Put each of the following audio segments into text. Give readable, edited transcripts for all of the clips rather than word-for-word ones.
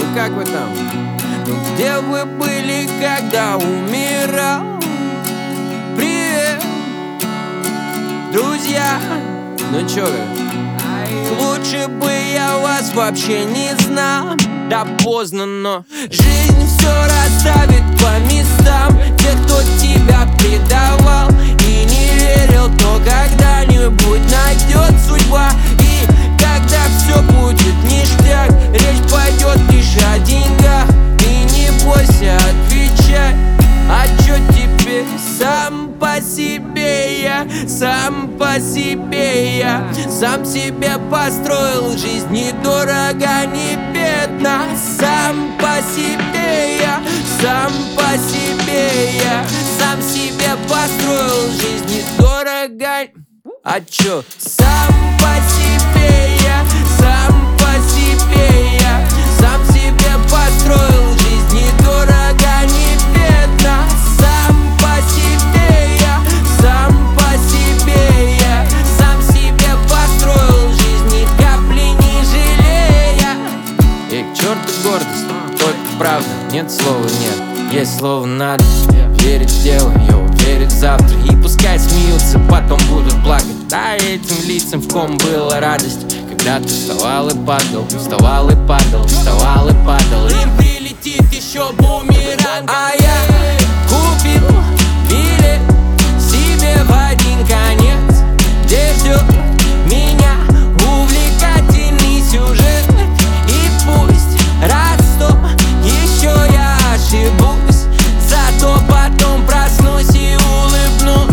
как вы там? Ну где вы были, когда умирал? Привет, друзья. Ну чё вы? Лучше бы я вас вообще не знал. Да поздно, но жизнь все расставит по местам. Те, кто тебя предавал и не верил, то когда-нибудь найдет судьба. И когда все будет ништяк, речь пойдет лишь о деньгах. И не бойся, отвечай. А чё теперь? Сам по себе я, сам по себе я. Сам себе построил жизнь недорого, не бедно. Сам по себе я, сам по себе я. Сам себе построил жизнь недорого. А чё? Сам по себе я, сам по себе я. Сам себе построил жизнь недорого, не бедно. Сам по себе я, сам по себе я. Сам себе построил жизнь, ни капли не жалея. И к черту гордость, только правда, нет слова нет. Есть слово надо, верить в дело, верить в завтра. И пускай смеются, потом будут плакать. Да, этим лицам, в ком была радость, когда ты вставал и падал, вставал и падал, вставал и падал. Им прилетит еще бумеранг. А я купил билет себе в один конец, где ждет меня увлекательный сюжет. И пусть раз сто еще я ошибусь, зато потом проснусь и улыбнусь.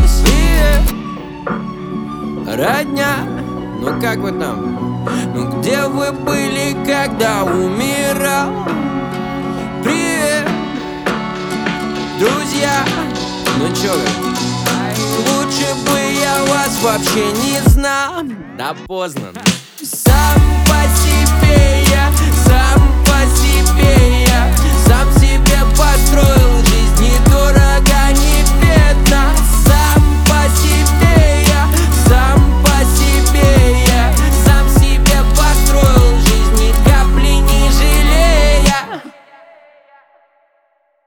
Родня, ну как вы там? Ну где вы были, когда умирал? Привет, друзья. Ну чё вы? Лучше бы я вас вообще не знал. Да поздно. Сам по себе я.